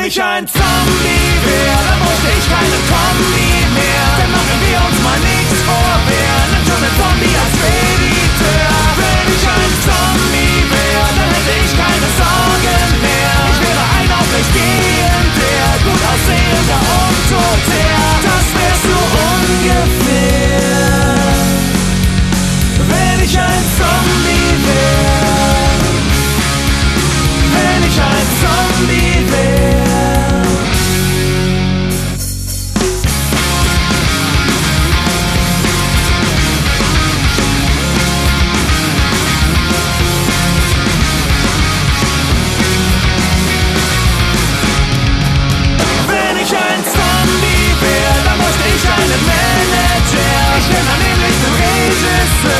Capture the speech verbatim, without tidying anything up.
ich ein Zombie wär, dann bräuchte ich keine Kombi mehr. Dann machen wir uns mal nichts vor, wer nimmt schon einen Zombie als Spediteur? Wenn ich ein Zombie wär, dann hätte ich keine Sorgen mehr. Ich wäre ein auf mich gehender, gut aussehender Untoter. Das wärst du ungefähr, wenn ich ein Zombie wär. Wenn ich ein Zombie wär. Wenn ich ein Zombie wär, dann bräuchte ich einen Manager. Ich wär dann nämlich ein Regisseur.